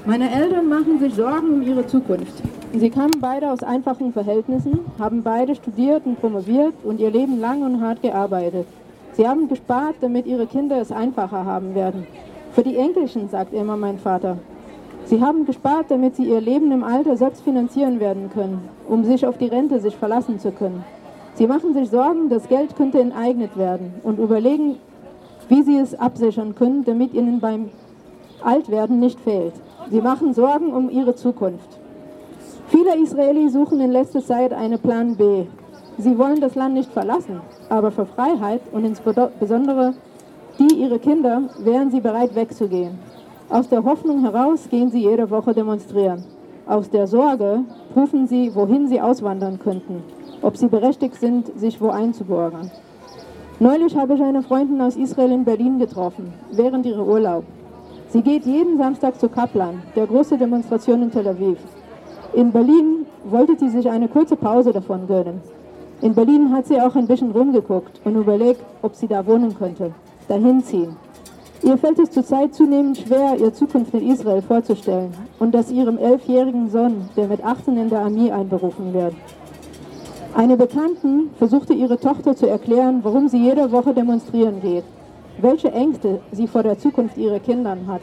Meine Eltern machen sich Sorgen um ihre Zukunft. Sie kamen beide aus einfachen Verhältnissen, haben beide studiert und promoviert und ihr Leben lang und hart gearbeitet. Sie haben gespart, damit ihre Kinder es einfacher haben werden. Für die Enkelchen, sagt immer mein Vater. Sie haben gespart, damit sie ihr Leben im Alter selbst finanzieren werden können, um sich auf die Rente verlassen zu können. Sie machen sich Sorgen, das Geld könnte enteignet werden und überlegen, wie sie es absichern können, damit ihnen beim Altwerden nicht fehlt. Sie machen Sorgen um ihre Zukunft. Viele Israelis suchen in letzter Zeit einen Plan B. Sie wollen das Land nicht verlassen, aber für Freiheit und insbesondere ihre Kinder wären sie bereit wegzugehen. Aus der Hoffnung heraus gehen sie jede Woche demonstrieren. Aus der Sorge prüfen sie, wohin sie auswandern könnten, ob sie berechtigt sind, sich wo einzubürgern. Neulich habe ich eine Freundin aus Israel in Berlin getroffen, während ihrer Urlaub. Sie geht jeden Samstag zu Kaplan, der großen Demonstration in Tel Aviv. In Berlin wollte sie sich eine kurze Pause davon gönnen. In Berlin hat sie auch ein bisschen rumgeguckt und überlegt, ob sie da wohnen könnte, dahin ziehen. Ihr fällt es zurzeit zunehmend schwer, ihre Zukunft in Israel vorzustellen und das ihrem 11-jährigen Sohn, der mit 18 in der Armee einberufen wird. Eine Bekannten versuchte ihre Tochter zu erklären, warum sie jede Woche demonstrieren geht, welche Ängste sie vor der Zukunft ihrer Kinder hat.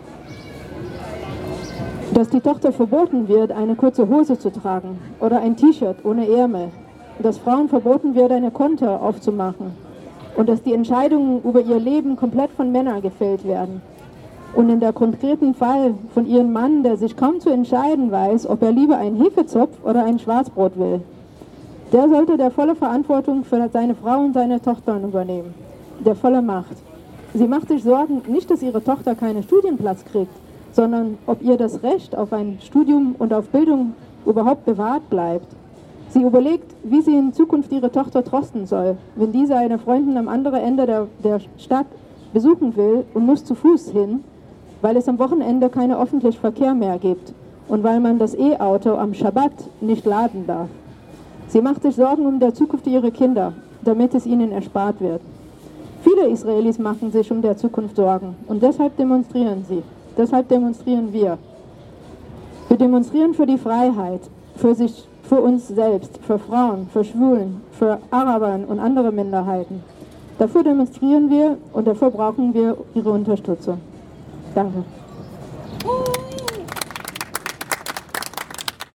Dass die Tochter verboten wird, eine kurze Hose zu tragen oder ein T-Shirt ohne Ärmel, dass Frauen verboten wird, eine Konto aufzumachen und dass die Entscheidungen über ihr Leben komplett von Männern gefällt werden. Und in der konkreten Fall von ihrem Mann, der sich kaum zu entscheiden weiß, ob er lieber einen Hefezopf oder ein Schwarzbrot will. Der sollte der volle Verantwortung für seine Frau und seine Tochter übernehmen, der volle Macht. Sie macht sich Sorgen, nicht, dass ihre Tochter keinen Studienplatz kriegt, sondern ob ihr das Recht auf ein Studium und auf Bildung überhaupt bewahrt bleibt. Sie überlegt, wie sie in Zukunft ihre Tochter trösten soll, wenn diese eine Freundin am anderen Ende der Stadt besuchen will und muss zu Fuß hin, weil es am Wochenende keinen öffentlichen Verkehr mehr gibt und weil man das E-Auto am Schabbat nicht laden darf. Sie macht sich Sorgen um die Zukunft ihrer Kinder, damit es ihnen erspart wird. Viele Israelis machen sich um die Zukunft Sorgen und deshalb demonstrieren sie. Deshalb demonstrieren wir. Wir demonstrieren für die Freiheit, für uns selbst, für Frauen, für Schwulen, für Araber und andere Minderheiten. Dafür demonstrieren wir und dafür brauchen wir Ihre Unterstützung. Danke.